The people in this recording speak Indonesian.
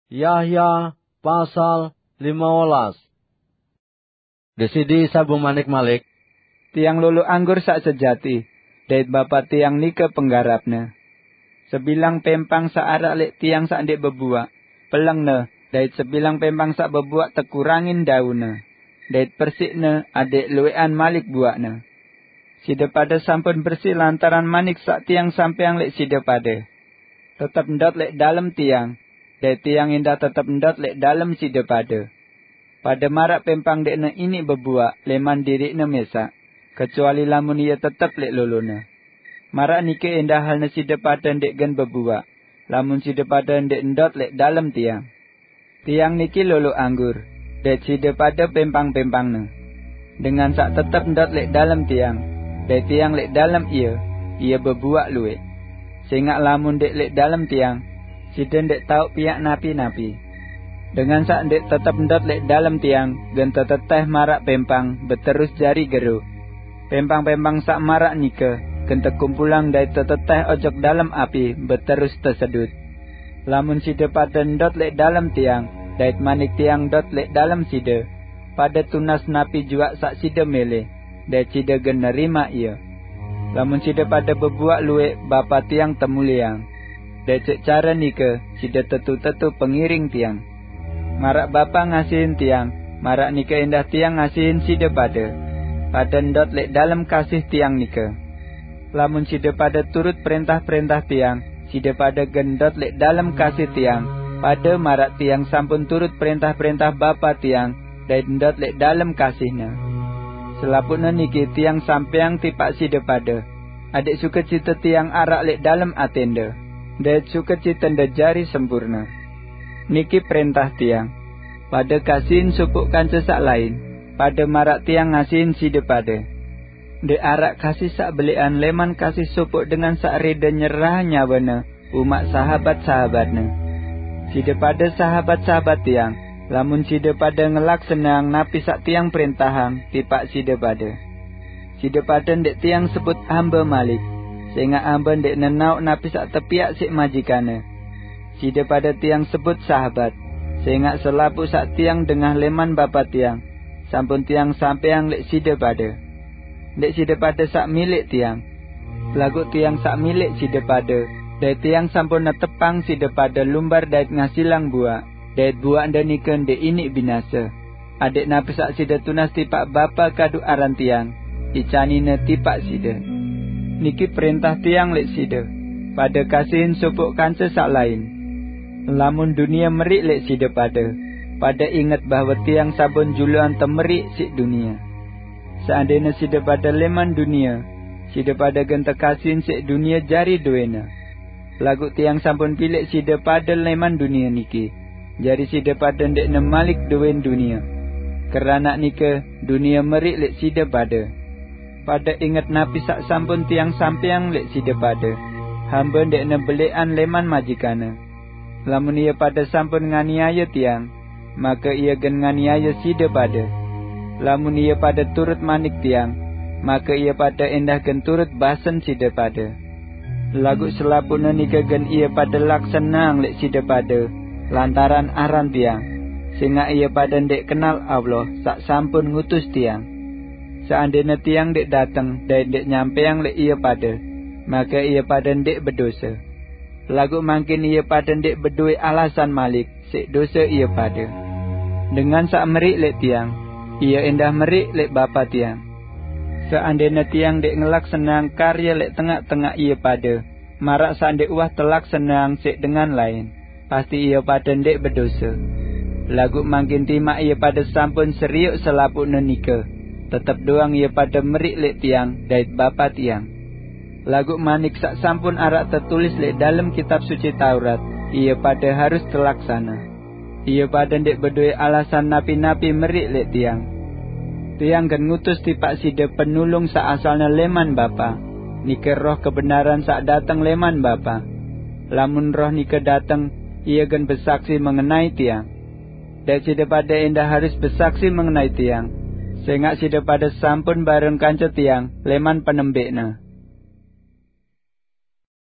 Yahya pasal 15. Desidi sabu manik malik. Tiang lulu anggur sak sejati, dait bapa tiang nika penggarapna. Sebilang pempang sak arak lek tiang sak dek bebuak, pelengna, dait sebilang pempang sak bebuak tekurangin dauna. Dait persikna adek luean malik buakna. Sida pada sampun bersih lantaran manik sak tiang sampeang lek sida pada. Tetap ndot lek dalam tiang. Dai tiang indah tetap ndot lek dalam sida pada. Pada marak pempang dekna ini bebuak, leman dirikna mesak. Kecuali lamun ia tetap lek lolona. Marak nike indah halna sida pada ndek gen bebuak. Lamun sida pada ndek ndot lek dalam tiang. Tiang niki lolo anggur. Dai sida pada pempang-pempangna. Dengan sak tetap ndot lek dalam tiang. Dai tiang lek dalam ia bebuak luwek. Sehingga lamun dek lek dalam tiang, sida ndek tau piak napi-napi. Dengan sak ndek tetap ndot lek dalam tiang, gen teteteh marak pempang, beterus jari geru. Pempang-pempang sak marak nika, gen tekumpulang dai teteteh ojok dalam api, beterus tersedut. Lamun sida pada ndot lek dalam tiang, dait manik tiang ndot lek dalam sida, pada tunas napi juak sak sida mele, dait sida gen nerima ia. Lamun sida pada bebuak luwek bapa tiang temuliang. Dacek cara nika, sida tetu-tetu pengiring tiang. Marak bapa ngasihin tiang, marak nika indah tiang ngasihin sida pada. Pada ndot lek dalam kasih tiang nika. Lamun sida pada turut perintah-perintah tiang, sida pada gendot lek dalam kasih tiang. Pada marak tiang sampun turut perintah-perintah bapa tiang, dan ndot lek dalam kasihna. Selaputna niki tiang sampeang tipak sida pada. Adik sukacita tiang arak lek dalam atenda. Dan sukacita jari sempurna. Niki perintah tiang. Pada kasihin supukkan sesak lain. Pada marak tiang ngasihin sida pada. De arak kasih sak belian leman kasih supuk dengan sak reda nyerah nyawana umat sahabat-sahabatna. Sida pada sahabat-sahabat tiang. Lamun sida pada ngelak senang napi sak tiang perintahang tipak sida pada. Sida pada ndek tiang sebut hamba malik. Sehingga hamba ndek nenauk napi sak tepiak sik majikane. Sida pada tiang sebut sahabat. Sehingga selapu sak tiang dengah leman bapa tiang. Sampun tiang sampeang lek sida pada. Ndek sida pada sak milik tiang. Lagu tiang sak milik sida pada. Dai tiang sampun netepang sida pada lumbar dait ngasilang buah. Dait buak ndanikan de ini binasa. Adik napi sak sida tunas tipak bapa kadu aran tiang. Icanina tipak sida. Niki perintah tiang lek sida. Pada kasihin supuk kanca sak lain. Lamun dunia merik lek sida pada. Pada ingat bahawa tiang sabun juluan temerik sik dunia. Seandainya sida pada leman dunia. Sida pada genta kasihin sik dunia jari duena. Lagu tiang sampun pilih sida pada leman dunia niki. Jari sida pada ndek nemalik duen dunia. Kerana nika dunia merik lek sida pada. Pada ingat napi sak sampun tiang sampeang lek sida pada. Hamba ndek nebelean leman majikana. Lamun ia pada sampun nganiaya tiang, maka ia gen nganiaya sida pada. Lamun ia pada turut manik tiang, maka ia pada endah gen turut basen sida pada. Lagu selapuna nika gen ia pada laksanang lek sida pada. Lantaran aran tiang, sehingga ia pada ndek kenal Allah sak sampun ngutus tiang. Seandainya tiang ndek datang dan ndek nyampeang lek ia pada, maka ia pada ndek berdosa. Lagu mangkin ia pada ndek berdui alasan malik sik dosa ia pada. Dengan sak merik lek tiang, ia endah merik lek bapa tiang. Seandainya tiang ndek ngelak senang karya lek tengah-tengah ia pada, marak sak ndek wah telak senang sik dengan lain. Pasti ia pada ndek berdosa. Lagu mangkin timak ia pada sampun seriuk selapukna nika. Tetap doang ia pada merik lek tiang dait bapa tiang. Lagu manik sak sampun arak tertulis lek dalam kitab suci Taurat. Ia pada harus terlaksana. Ia pada ndek berdua alasan napi-napi merik lek tiang. Tiang kan ngutus tipak sida penulung sak asalna leman bapa. Nika roh kebenaran sak datang leman bapa. Lamun roh nika datang, ia gen bersaksi mengenai tiang. Dan sida pada endah harus bersaksi mengenai tiang. Sehingga sida pada sampun bareng kanca tiang leman penembekna.